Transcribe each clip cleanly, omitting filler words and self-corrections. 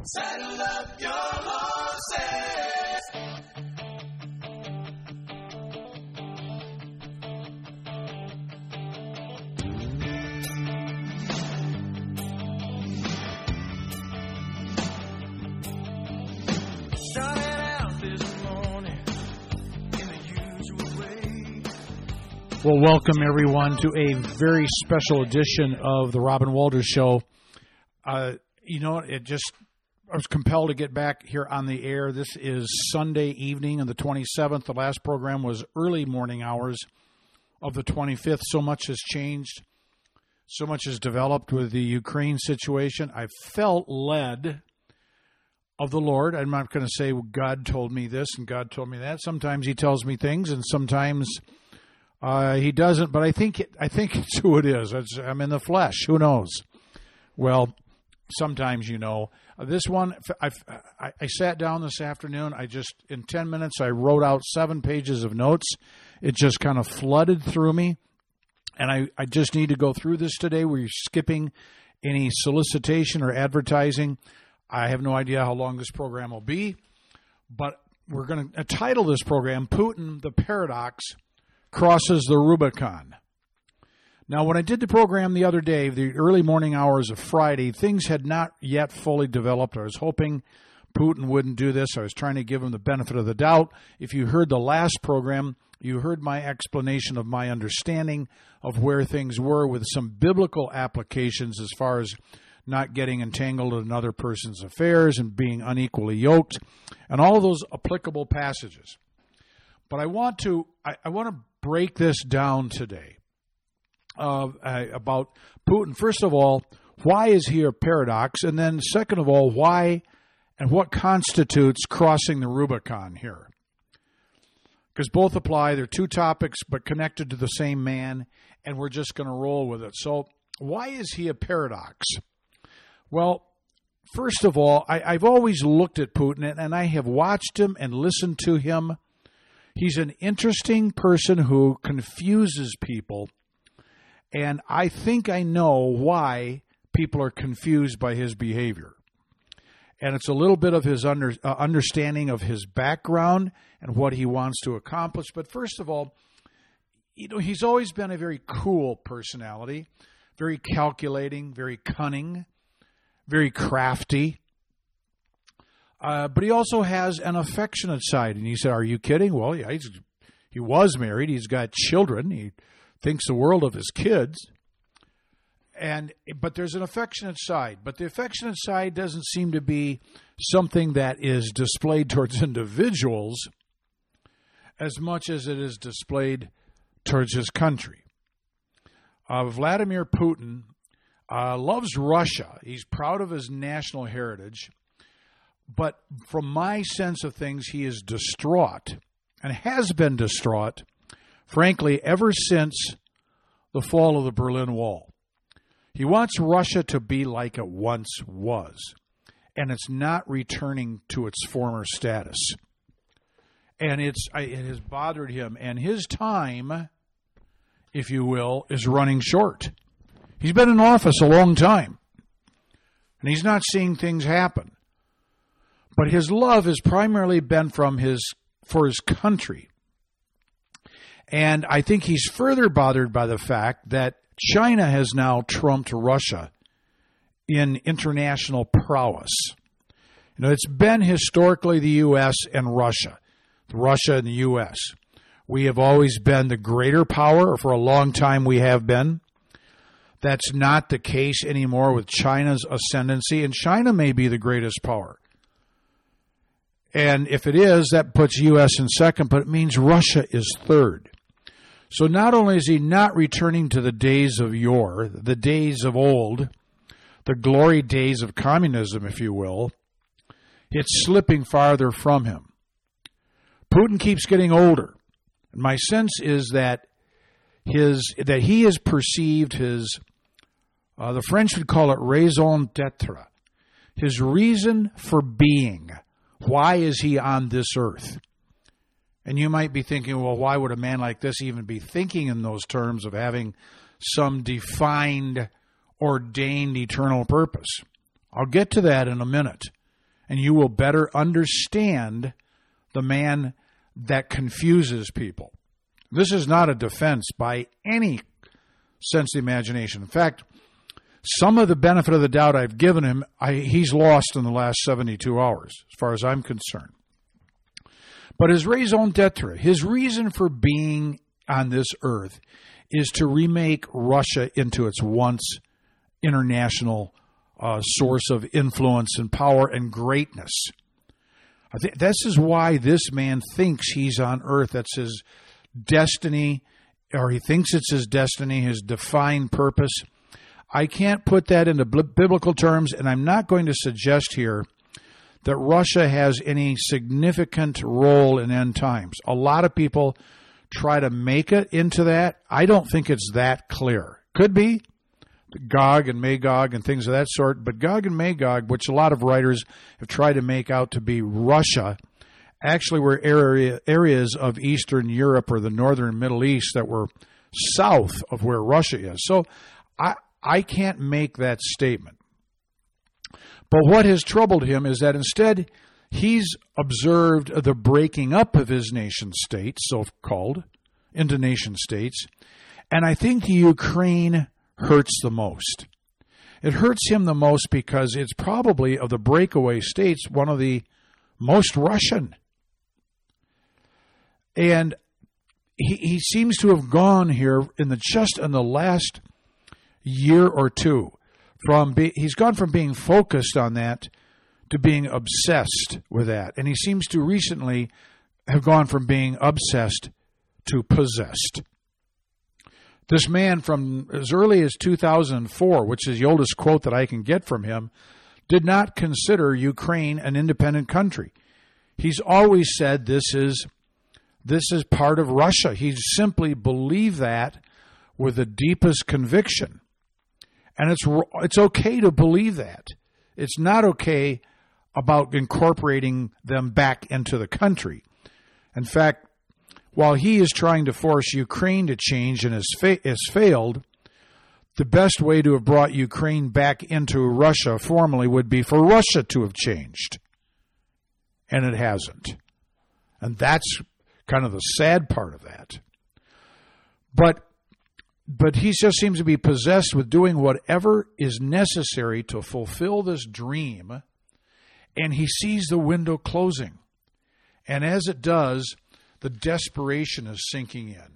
Saddle up your horses. Started out this morning in the usual way. Well, welcome everyone to a very special edition of the Robin Walters Show. I was compelled to get back here on the air. This is Sunday evening on the 27th. The last program was early morning hours of the 25th. So much has changed. So much has developed with the Ukraine situation. I felt led of the Lord. I'm not going to say God told me this and God told me that. Sometimes he tells me things and sometimes he doesn't. But I think it's who it is. I'm in the flesh. Who knows? Well, sometimes you know. This one, I sat down this afternoon. In 10 minutes, I wrote out 7 pages of notes. It just kind of flooded through me. And I just need to go through this today. We're skipping any solicitation or advertising. I have no idea how long this program will be. But we're going to title this program, Putin, the Paradox, Crosses the Rubicon. Now, when I did the program the other day, the early morning hours of Friday, things had not yet fully developed. I was hoping Putin wouldn't do this. I was trying to give him the benefit of the doubt. If you heard the last program, you heard my explanation of my understanding of where things were with some biblical applications as far as not getting entangled in another person's affairs and being unequally yoked, and all of those applicable passages. But I want to break this down today. About Putin. First of all, why is he a paradox? And then second of all, why and what constitutes crossing the Rubicon here? Because both apply. They're two topics but connected to the same man, and we're just going to roll with it. So why is he a paradox? Well, first of all, I've always looked at Putin, and I have watched him and listened to him. He's an interesting person who confuses people. And I think I know why people are confused by his behavior. And it's a little bit of his understanding of his background and what he wants to accomplish. But first of all, he's always been a very cool personality, very calculating, very cunning, very crafty. But he also has an affectionate side. And he said, are you kidding? Well, yeah, he was married. He's got children. He thinks the world of his kids, but there's an affectionate side. But the affectionate side doesn't seem to be something that is displayed towards individuals as much as it is displayed towards his country. Vladimir Putin loves Russia. He's proud of his national heritage. But from my sense of things, he is distraught and has been distraught, frankly, ever since the fall of the Berlin Wall. He wants Russia to be like it once was, and it's not returning to its former status. And it has bothered him, and his time, if you will, is running short. He's been in office a long time, and he's not seeing things happen. But his love has primarily been for his country. And I think he's further bothered by the fact that China has now trumped Russia in international prowess. It's been historically the U.S. and Russia and the U.S. We have always been the greater power, or for a long time we have been. That's not the case anymore with China's ascendancy, and China may be the greatest power. And if it is, that puts U.S. in second, but it means Russia is third. So not only is he not returning to the days of yore, the days of old, the glory days of communism, if you will, it's slipping farther from him. Putin keeps getting older. And my sense is that he has perceived his, the French would call it raison d'etre, his reason for being. Why is he on this earth? And you might be thinking, well, why would a man like this even be thinking in those terms of having some defined, ordained eternal purpose? I'll get to that in a minute. and you will better understand the man that confuses people. This is not a defense by any sense of the imagination. In fact, some of the benefit of the doubt I've given him, he's lost in the last 72 hours, as far as I'm concerned. But his raison d'etre, his reason for being on this earth, is to remake Russia into its once international source of influence and power and greatness. I think this is why this man thinks he's on earth. That's his destiny, or he thinks it's his destiny, his defined purpose. I can't put that into biblical terms, and I'm not going to suggest here that Russia has any significant role in end times. A lot of people try to make it into that. I don't think it's that clear. Could be Gog and Magog and things of that sort, but Gog and Magog, which a lot of writers have tried to make out to be Russia, actually were areas of Eastern Europe or the northern Middle East that were south of where Russia is. So I can't make that statement. But what has troubled him is that instead he's observed the breaking up of his nation states, so-called, into nation states, and I think Ukraine hurts the most. It hurts him the most because it's probably, of the breakaway states, one of the most Russian. And he seems to have gone here in the last year or two. He's gone from being focused on that to being obsessed with that. And he seems to recently have gone from being obsessed to possessed. This man, from as early as 2004, which is the oldest quote that I can get from him, did not consider Ukraine an independent country. He's always said this is part of Russia. He simply believed that with the deepest conviction. And it's okay to believe that. It's not okay about incorporating them back into the country. In fact, while he is trying to force Ukraine to change and has failed, the best way to have brought Ukraine back into Russia formally would be for Russia to have changed. And it hasn't. And that's kind of the sad part of that. But he just seems to be possessed with doing whatever is necessary to fulfill this dream, and he sees the window closing. And as it does, the desperation is sinking in.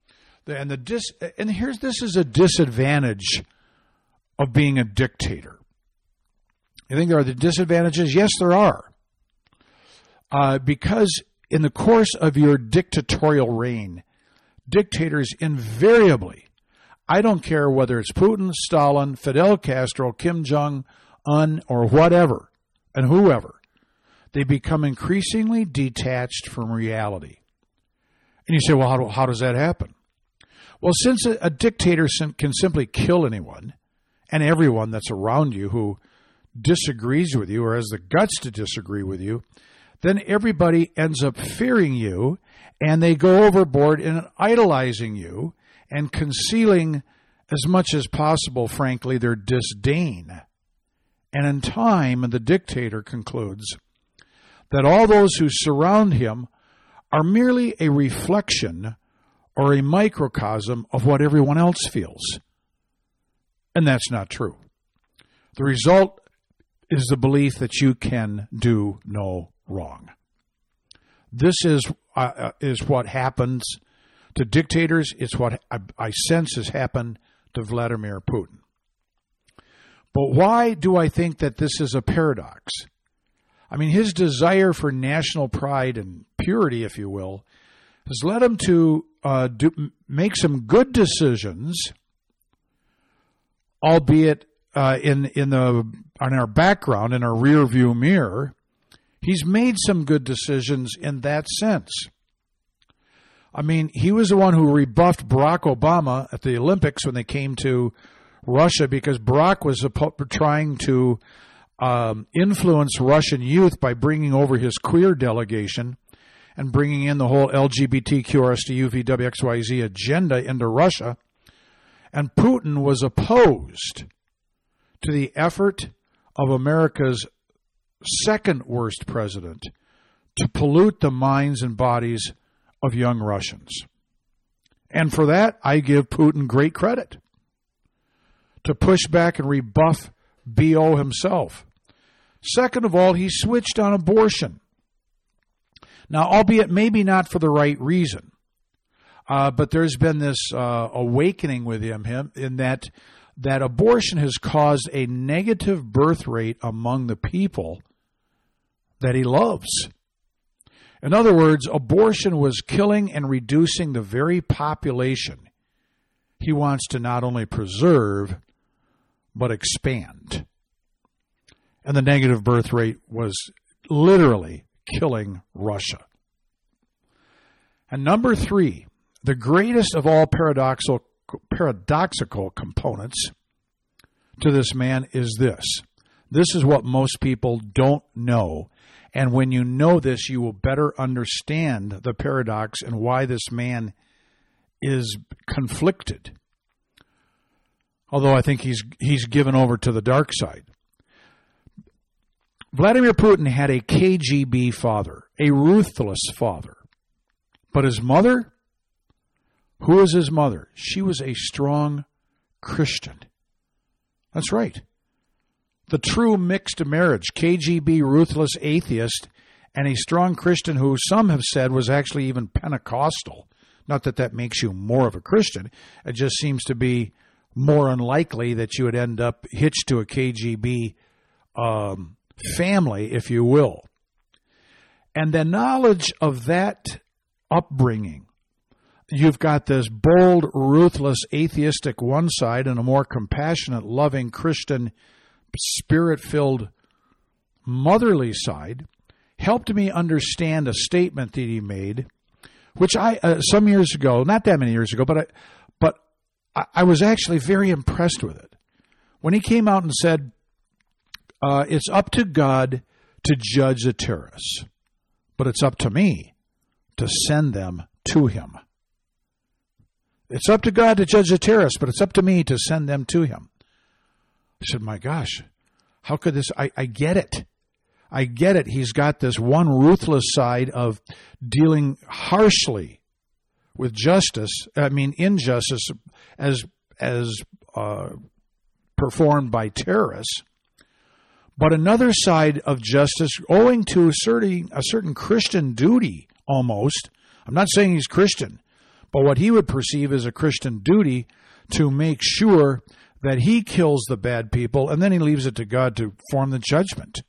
This is a disadvantage of being a dictator. You think there are the disadvantages? Yes, there are. Because in the course of your dictatorial reign, dictators invariably, I don't care whether it's Putin, Stalin, Fidel Castro, Kim Jong-un, or whatever, and whoever, they become increasingly detached from reality. And you say, well, how does that happen? Well, since a dictator can simply kill anyone and everyone that's around you who disagrees with you or has the guts to disagree with you, then everybody ends up fearing you, and they go overboard in idolizing you and concealing as much as possible, frankly, their disdain. And in time, the dictator concludes that all those who surround him are merely a reflection or a microcosm of what everyone else feels. And that's not true. The result is the belief that you can do no wrong. This is what happens to dictators. It's what I sense has happened to Vladimir Putin. But why do I think that this is a paradox? I mean, his desire for national pride and purity, if you will, has led him to make some good decisions, albeit in our background, in our rear view mirror. He's made some good decisions in that sense. I mean, he was the one who rebuffed Barack Obama at the Olympics when they came to Russia, because Barack was trying to influence Russian youth by bringing over his queer delegation and bringing in the whole LGBTQ, RSTU, VWXYZ agenda into Russia. And Putin was opposed to the effort of America's second worst president to pollute the minds and bodies of young Russians. And for that, I give Putin great credit. To push back and rebuff BO himself. Second of all, he switched on abortion. Now, albeit maybe not for the right reason, but there's been this awakening with him in that abortion has caused a negative birth rate among the people that he loves. In other words, abortion was killing and reducing the very population he wants to not only preserve, but expand. And the negative birth rate was literally killing Russia. And number three, the greatest of all paradoxical components to this man is this. This is what most people don't know. And when you know this, you will better understand the paradox and why this man is conflicted. Although I think he's given over to the dark side. Vladimir Putin had a KGB father, a ruthless father. But his mother? Who was his mother? She was a strong Christian. That's right. The true mixed marriage, KGB ruthless atheist and a strong Christian who some have said was actually even Pentecostal. Not that that makes you more of a Christian. It just seems to be more unlikely that you would end up hitched to a KGB family, if you will. And the knowledge of that upbringing, you've got this bold, ruthless, atheistic one side and a more compassionate, loving, Christian, spirit-filled, motherly side, helped me understand a statement that he made, which I, some years ago, not that many years ago, but I was actually very impressed with it. When he came out and said, it's up to God to judge the terrorists, but it's up to me to send them to him. It's up to God to judge the terrorists, but it's up to me to send them to him. I said, my gosh, how could this? I get it. I get it. He's got this one ruthless side of dealing harshly with injustice as performed by terrorists. But another side of justice owing to a certain Christian duty almost. I'm not saying he's Christian, but what he would perceive as a Christian duty to make sure that he kills the bad people, and then he leaves it to God to form the judgment.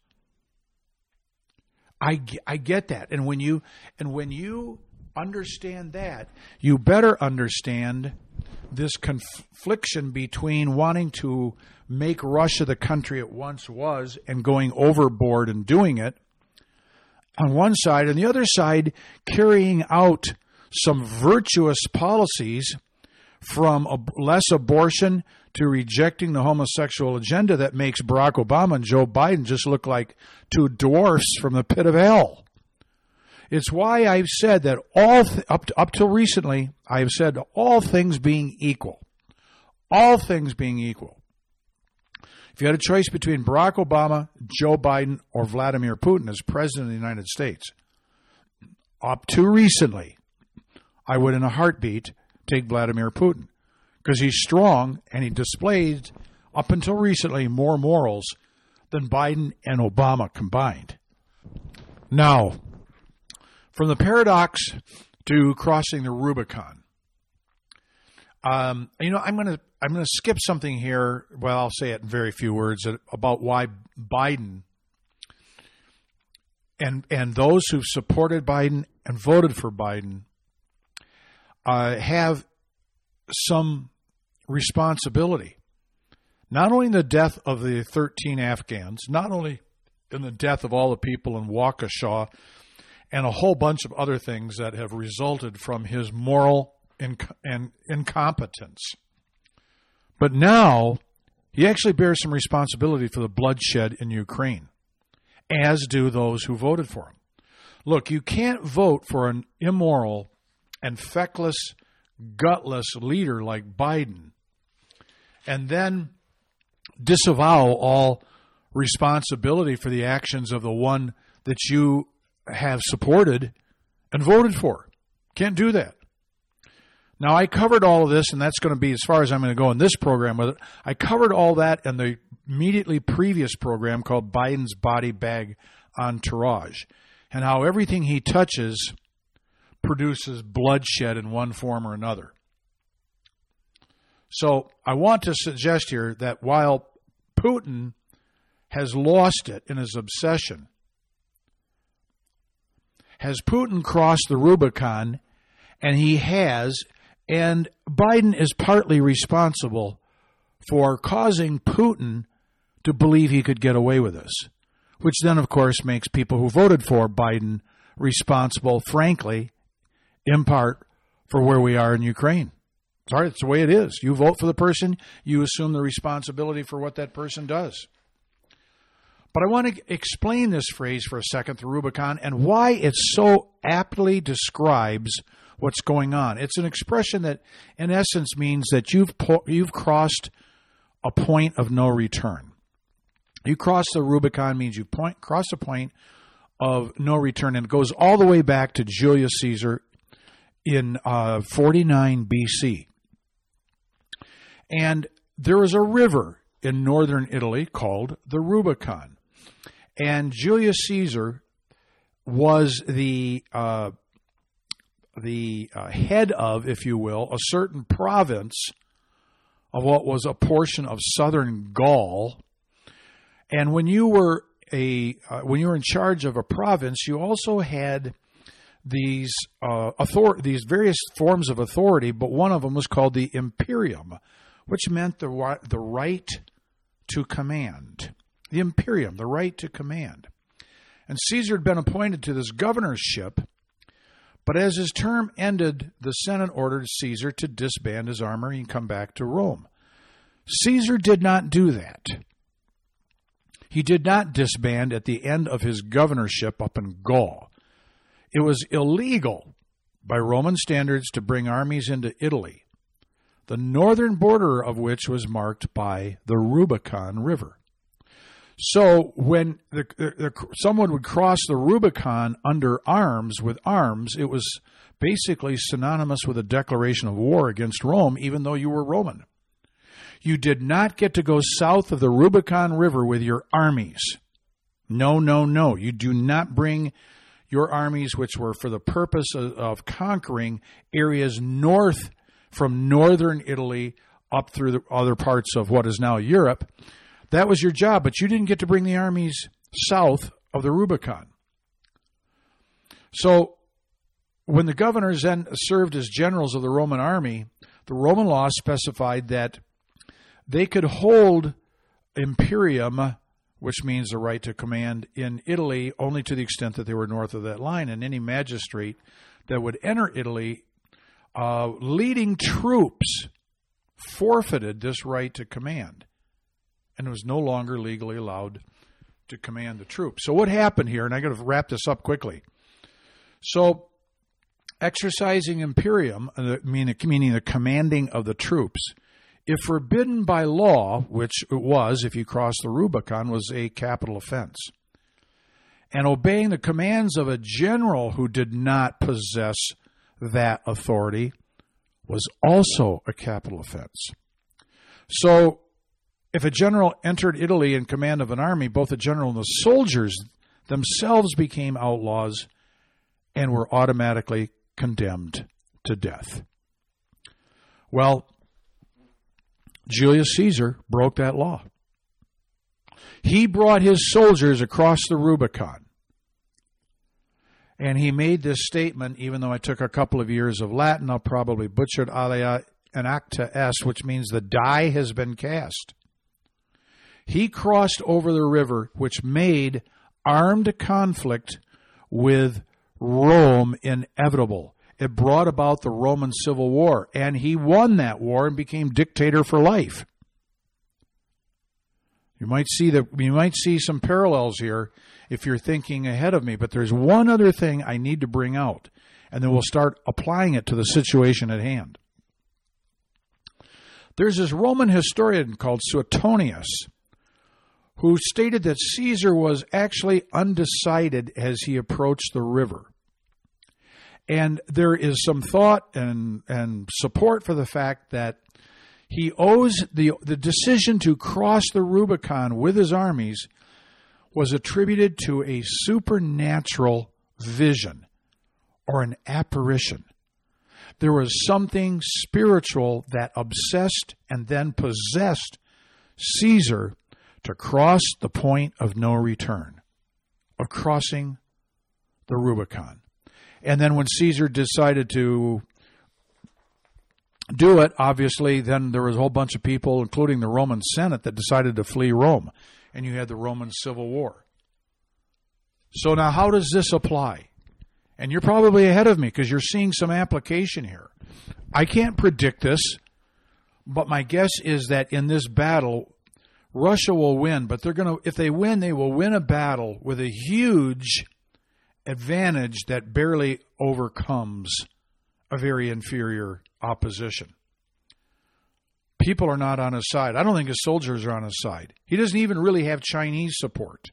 I get that. And when you understand that, you better understand this confliction between wanting to make Russia the country it once was and going overboard and doing it on one side, and the other side carrying out some virtuous policies from less abortion to rejecting the homosexual agenda that makes Barack Obama and Joe Biden just look like two dwarfs from the pit of hell. It's why I've said that up till recently, I've said all things being equal. All things being equal. If you had a choice between Barack Obama, Joe Biden, or Vladimir Putin as president of the United States, up to recently, I would in a heartbeat take Vladimir Putin because he's strong and he displayed, up until recently, more morals than Biden and Obama combined. Now, from the paradox to crossing the Rubicon, I'm going to skip something here. Well, I'll say it in very few words about why Biden and those who've supported Biden and voted for Biden have some responsibility. Not only in the death of the 13 Afghans, not only in the death of all the people in Waukesha, and a whole bunch of other things that have resulted from his moral incompetence. But now, he actually bears some responsibility for the bloodshed in Ukraine, as do those who voted for him. Look, you can't vote for an immoral and feckless, gutless leader like Biden and then disavow all responsibility for the actions of the one that you have supported and voted for. Can't do that. Now, I covered all of this, and that's going to be as far as I'm going to go in this program with it. I covered all that in the immediately previous program called Biden's Body Bag Entourage, and how everything he touches produces bloodshed in one form or another. So I want to suggest here that while Putin has lost it in his obsession, has Putin crossed the Rubicon? And he has, and Biden is partly responsible for causing Putin to believe he could get away with this, which then, of course, makes people who voted for Biden responsible, frankly, in part, for where we are in Ukraine. Sorry, it's the way it is. You vote for the person, you assume the responsibility for what that person does. But I want to explain this phrase for a second, the Rubicon, and why it so aptly describes what's going on. It's an expression that, in essence, means that you've crossed a point of no return. You cross the Rubicon means you cross a point of no return, and it goes all the way back to Julius Caesar in 49 BC. And there was a river in northern Italy called the Rubicon. And Julius Caesar was the head of, if you will, a certain province of what was a portion of southern Gaul. And when you were in charge of a province, you also had these various forms of authority, but one of them was called the imperium, which meant the right to command. The imperium, the right to command. And Caesar had been appointed to this governorship, but as his term ended, the Senate ordered Caesar to disband his army and come back to Rome. Caesar did not do that. He did not disband at the end of his governorship up in Gaul. It was illegal by Roman standards to bring armies into Italy, the northern border of which was marked by the Rubicon River. So when someone would cross the Rubicon under arms with arms, it was basically synonymous with a declaration of war against Rome, even though you were Roman. You did not get to go south of the Rubicon River with your armies. No, no, no. You do not bring your armies, which were for the purpose of conquering areas north from northern Italy up through the other parts of what is now Europe. That was your job, but you didn't get to bring the armies south of the Rubicon. So when the governors then served as generals of the Roman army, the Roman law specified that they could hold imperium, which means the right to command, in Italy only to the extent that they were north of that line, and any magistrate that would enter Italy leading troops forfeited this right to command and was no longer legally allowed to command the troops. So what happened here, and I got to wrap this up quickly. So exercising imperium, meaning the commanding of the troops, if forbidden by law, which it was if you crossed the Rubicon, was a capital offense. And obeying the commands of a general who did not possess that authority was also a capital offense. So if a general entered Italy in command of an army, both the general and the soldiers themselves became outlaws and were automatically condemned to death. Well, Julius Caesar broke that law. He brought his soldiers across the Rubicon. And he made this statement, even though I took a couple of years of Latin, I'll probably butcher it, alea in acta est, which means the die has been cast. He crossed over the river, which made armed conflict with Rome inevitable. It brought about the Roman Civil War, and he won that war and became dictator for life. You might see some parallels here if you're thinking ahead of me, but there's one other thing I need to bring out, and then we'll start applying it to the situation at hand. There's this Roman historian called Suetonius who stated that Caesar was actually undecided as he approached the river. And there is some thought and support for the fact that he owes the decision to cross the Rubicon with his armies was attributed to a supernatural vision or an apparition. There was something spiritual that obsessed and then possessed Caesar to cross the point of no return, of crossing the Rubicon. And then when Caesar decided to do it, obviously, then there was a whole bunch of people, including the Roman Senate, that decided to flee Rome. And you had the Roman Civil War. So now how does this apply? And you're probably ahead of me because you're seeing some application here. I can't predict this, but my guess is that in this battle, Russia will win, but if they win, they will win a battle with a huge advantage that barely overcomes a very inferior opposition. People are not on his side. I don't think his soldiers are on his side. He doesn't even really have Chinese support.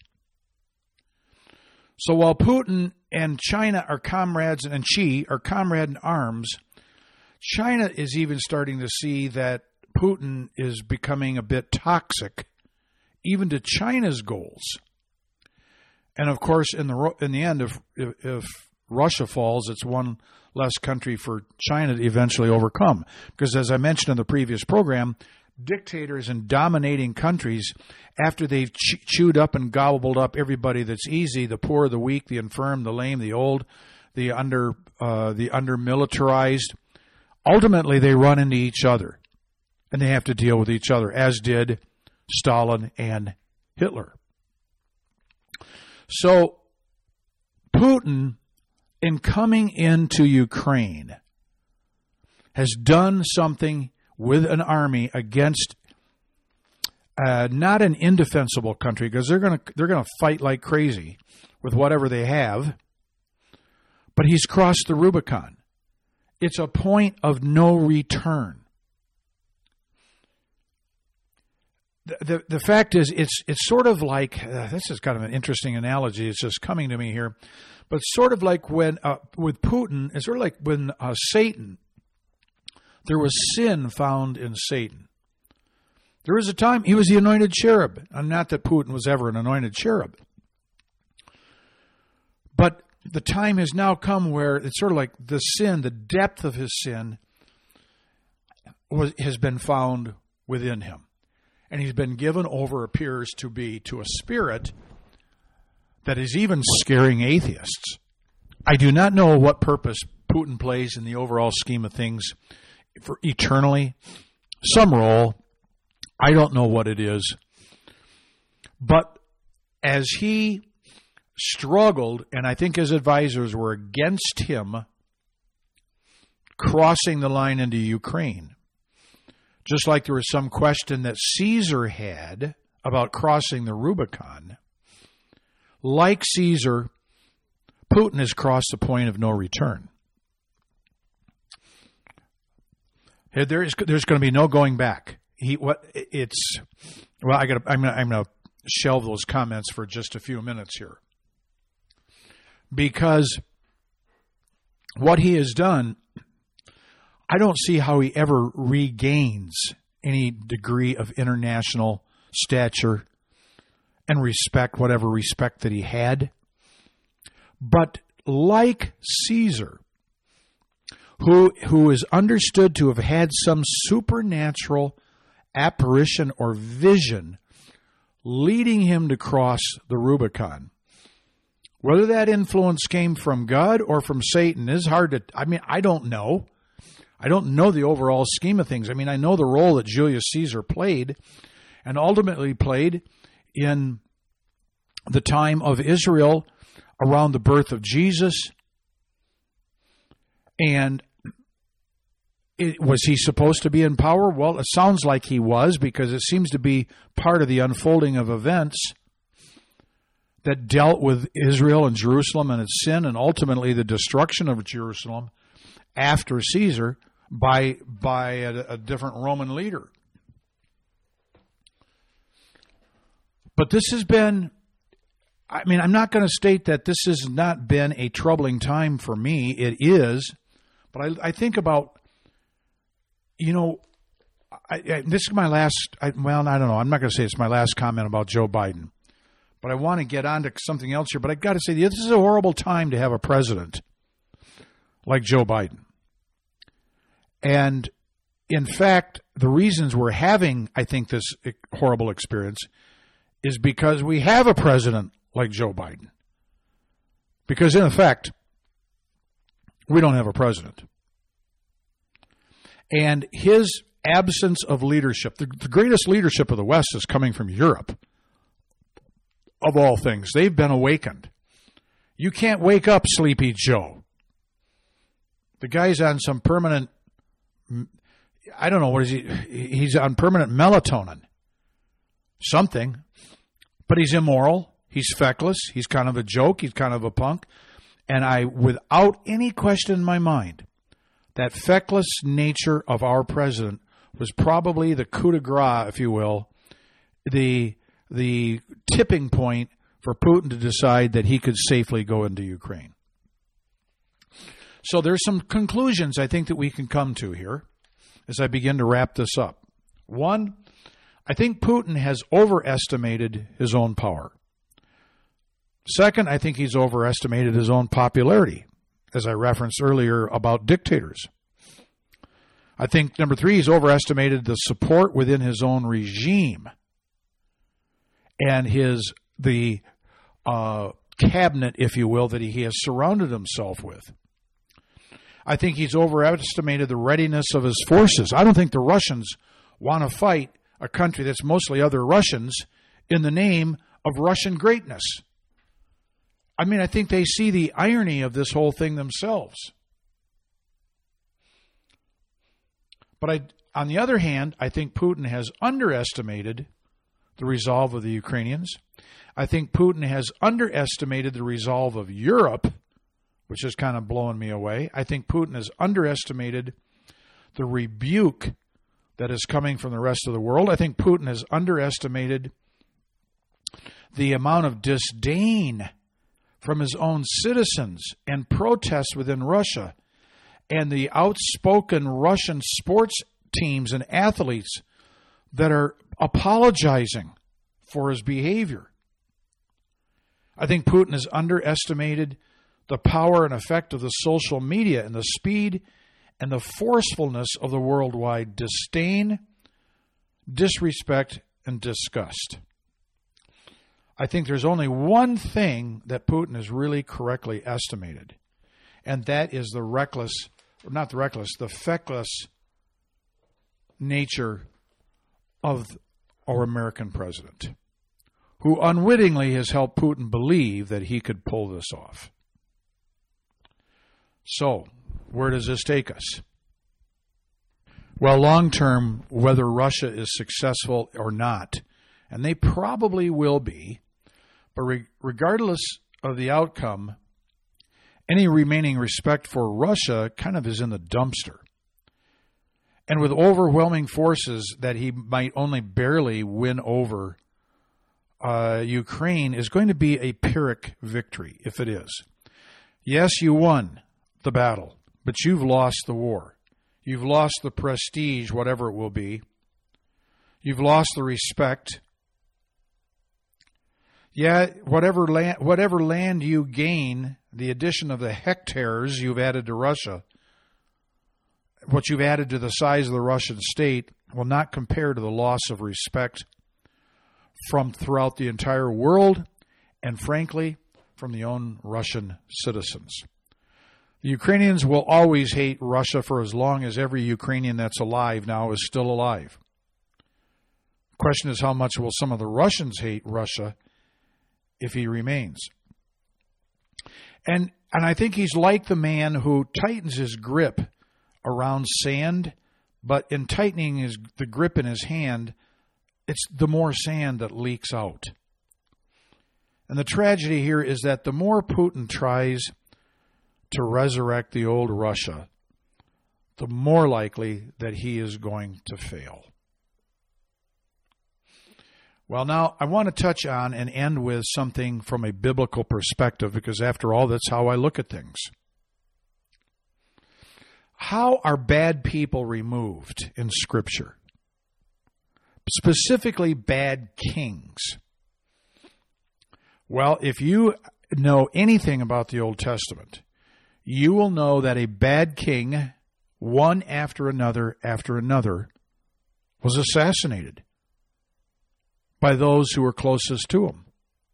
So while Putin and China are comrades, and Xi are comrade in arms, China is even starting to see that Putin is becoming a bit toxic, even to China's goals. And of course, in the end, if Russia falls, it's one less country for China to eventually overcome. Because as I mentioned in the previous program, dictators in dominating countries, after they've chewed up and gobbled up everybody that's easy, the poor, the weak, the infirm, the lame, the old, the under-militarized, ultimately they run into each other. And they have to deal with each other, as did Stalin and Hitler. So Putin, in coming into Ukraine, has done something with an army against not an indefensible country, because they're going to fight like crazy with whatever they have, but he's crossed the Rubicon. It's a point of no return. The fact is, it's sort of like, this is kind of an interesting analogy, it's just coming to me here, but sort of like when, with Putin, it's sort of like when Satan, there was sin found in Satan. There was a time he was the anointed cherub, and not that Putin was ever an anointed cherub. But the time has now come where it's sort of like the sin, the depth of his sin has been found within him. And he's been given over, appears to be, to a spirit that is even scaring atheists. I do not know what purpose Putin plays in the overall scheme of things for eternally. Some role. I don't know what it is. But as he struggled, and I think his advisors were against him crossing the line into Ukraine, just like there was some question that Caesar had about crossing the Rubicon, like Caesar, Putin has crossed the point of no return. There's going to be no going back. I'm going to shelve those comments for just a few minutes here, because what he has done, I don't see how he ever regains any degree of international stature and respect, whatever respect that he had. But like Caesar, who is understood to have had some supernatural apparition or vision leading him to cross the Rubicon, whether that influence came from God or from Satan is hard to, I don't know. I don't know the overall scheme of things. I know the role that Julius Caesar played and ultimately played in the time of Israel around the birth of Jesus. And was he supposed to be in power? Well, it sounds like he was, because it seems to be part of the unfolding of events that dealt with Israel and Jerusalem and its sin, and ultimately the destruction of Jerusalem after Caesar by a different Roman leader. But this has been, I mean, I'm not going to state that this has not been a troubling time for me. It is. But I think about, you know, this is my last, well, I don't know. I'm not going to say it's my last comment about Joe Biden. But I want to get on to something else here. But I got to say, this is a horrible time to have a president like Joe Biden. And in fact, the reasons we're having, I think, this horrible experience is because we have a president like Joe Biden. Because in effect, we don't have a president. And his absence of leadership, the greatest leadership of the West is coming from Europe, of all things. They've been awakened. You can't wake up, Sleepy Joe. The guy's on some permanent, I don't know, what is he? He's on permanent melatonin. Something. But he's immoral. He's feckless. He's kind of a joke. He's kind of a punk. And I, without any question in my mind, that feckless nature of our president was probably the coup de grace, if you will, the tipping point for Putin to decide that he could safely go into Ukraine. So there's some conclusions I think that we can come to here as I begin to wrap this up. One, I think Putin has overestimated his own power. Second, I think he's overestimated his own popularity, as I referenced earlier about dictators. I think, number three, he's overestimated the support within his own regime and the cabinet, if you will, that he has surrounded himself with. I think he's overestimated the readiness of his forces. I don't think the Russians want to fight a country that's mostly other Russians in the name of Russian greatness. I mean, I think they see the irony of this whole thing themselves. But on the other hand, I think Putin has underestimated the resolve of the Ukrainians. I think Putin has underestimated the resolve of Europe, which is kind of blowing me away. I think Putin has underestimated the rebuke that is coming from the rest of the world. I think Putin has underestimated the amount of disdain from his own citizens and protests within Russia and the outspoken Russian sports teams and athletes that are apologizing for his behavior. I think Putin has underestimated the power and effect of the social media and the speed and the forcefulness of the worldwide disdain, disrespect, and disgust. I think there's only one thing that Putin has really correctly estimated, and that is the feckless nature of our American president, who unwittingly has helped Putin believe that he could pull this off. So, where does this take us? Well, long term, whether Russia is successful or not, and they probably will be, but regardless of the outcome, any remaining respect for Russia kind of is in the dumpster. And with overwhelming forces that he might only barely win over, Ukraine is going to be a Pyrrhic victory, if it is. Yes, you won the battle, but you've lost the war. You've lost the prestige, whatever it will be. You've lost the respect. Yeah, whatever land you gain, the addition of the hectares you've added to Russia, what you've added to the size of the Russian state, will not compare to the loss of respect from throughout the entire world and, frankly, from the own Russian citizens. The Ukrainians will always hate Russia for as long as every Ukrainian that's alive now is still alive. The question is, how much will some of the Russians hate Russia if he remains? And I think he's like the man who tightens his grip around sand, but in tightening the grip in his hand, it's the more sand that leaks out. And the tragedy here is that the more Putin tries to resurrect the old Russia, the more likely that he is going to fail. Well, now I want to touch on and end with something from a biblical perspective, because after all, that's how I look at things. How are bad people removed in Scripture? Specifically, bad kings. Well, if you know anything about the Old Testament, you will know that a bad king, one after another, was assassinated by those who were closest to him.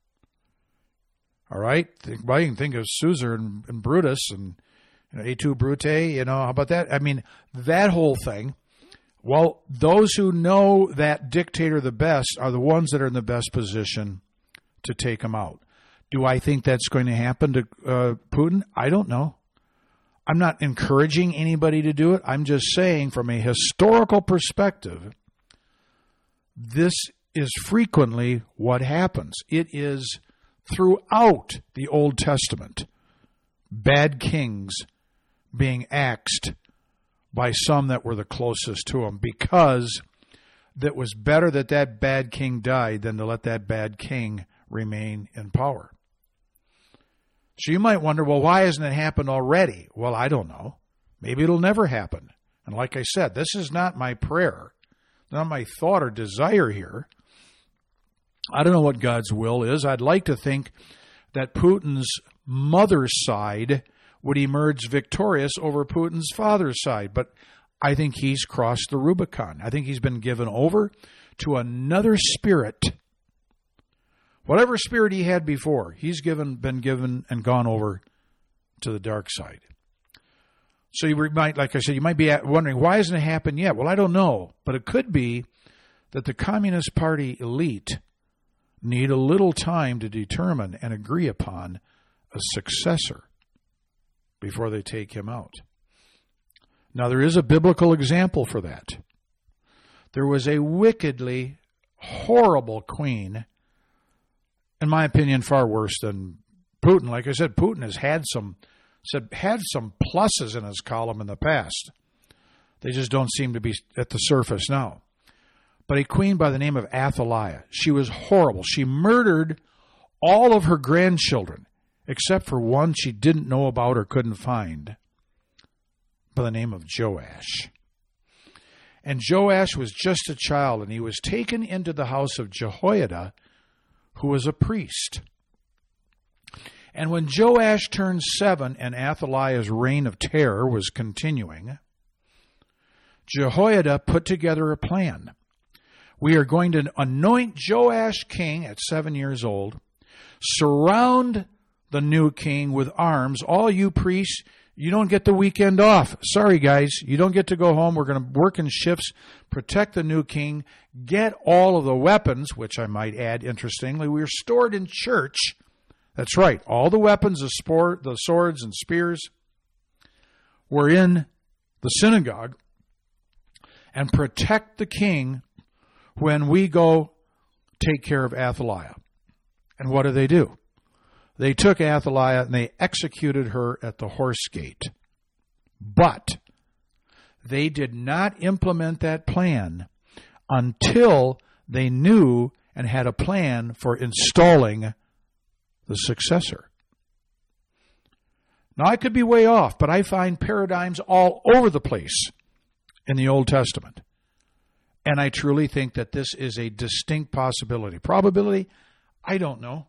All right? Well, you can think of Caesar and Brutus and Et tu, Brute, how about that? I mean, that whole thing. Well, those who know that dictator the best are the ones that are in the best position to take him out. Do I think that's going to happen to Putin? I don't know. I'm not encouraging anybody to do it. I'm just saying from a historical perspective, this is frequently what happens. It is throughout the Old Testament, bad kings being axed by some that were the closest to him, because that was better that bad king died than to let that bad king remain in power. So you might wonder, well, why hasn't it happened already? Well, I don't know. Maybe it'll never happen. And like I said, this is not my prayer, not my thought or desire here. I don't know what God's will is. I'd like to think that Putin's mother's side would emerge victorious over Putin's father's side. But I think he's crossed the Rubicon. I think he's been given over to another spirit. Whatever spirit he had before, he's been given and gone over to the dark side. So you might, like I said, you might be wondering, why hasn't it happened yet? Well, I don't know. But it could be that the Communist Party elite need a little time to determine and agree upon a successor before they take him out. Now, there is a biblical example for that. There was a wickedly horrible queen, in my opinion, far worse than Putin. Like I said, Putin has had some pluses in his column in the past. They just don't seem to be at the surface now. But a queen by the name of Athaliah, she was horrible. She murdered all of her grandchildren, except for one she didn't know about or couldn't find, by the name of Joash. And Joash was just a child, and he was taken into the house of Jehoiada, who was a priest. And when Joash turned 7 and Athaliah's reign of terror was continuing, Jehoiada put together a plan. We are going to anoint Joash king at 7 years old, surround the new king with arms. All you priests, you don't get the weekend off. Sorry, guys, you don't get to go home. We're going to work in shifts, protect the new king, get all of the weapons, which I might add, interestingly, we are stored in church. That's right. All the weapons, the swords and spears were in the synagogue, and protect the king when we go take care of Athaliah. And what do? They took Athaliah and they executed her at the horse gate. But they did not implement that plan until they knew and had a plan for installing the successor. Now, I could be way off, but I find paradigms all over the place in the Old Testament. And I truly think that this is a distinct possibility. Probability, I don't know.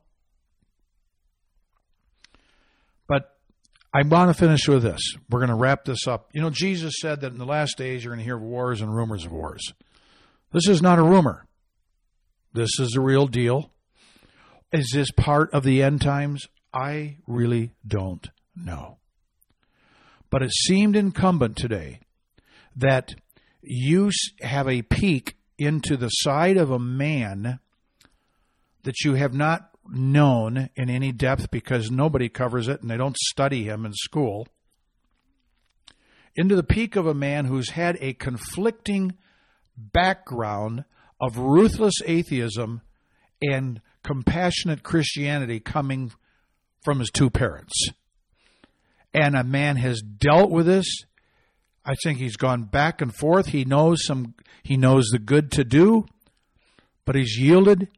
But I want to finish with this. We're going to wrap this up. You know, Jesus said that in the last days you're going to hear of wars and rumors of wars. This is not a rumor. This is a real deal. Is this part of the end times? I really don't know. But it seemed incumbent today that you have a peek into the side of a man that you have not known in any depth because nobody covers it and they don't study him in school, into the peak of a man who's had a conflicting background of ruthless atheism and compassionate Christianity coming from his two parents. And a man has dealt with this. I think he's gone back and forth. He knows the good to do, but he's yielded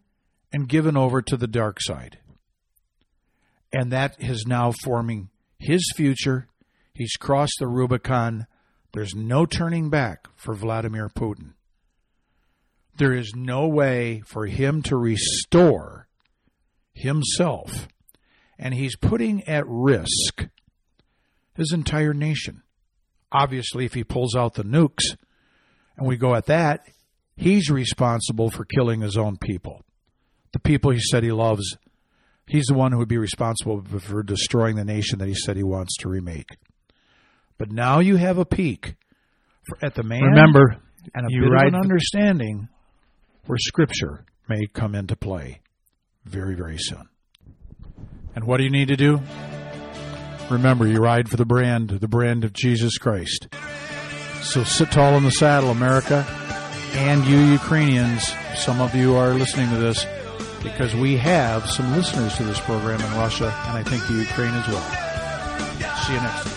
and given over to the dark side. And that is now forming his future. He's crossed the Rubicon. There's no turning back for Vladimir Putin. There is no way for him to restore himself. And he's putting at risk his entire nation. Obviously, if he pulls out the nukes and we go at that, he's responsible for killing his own people. The people he said he loves, he's the one who would be responsible for destroying the nation that he said he wants to remake. But now you have a peek at the man. Remember, and a bit of an understanding where Scripture may come into play very, very soon. And what do you need to do? Remember, you ride for the brand of Jesus Christ. So sit tall in the saddle, America, and you Ukrainians. Some of you are listening to this because we have some listeners to this program in Russia, and I think the Ukraine as well. See you next time.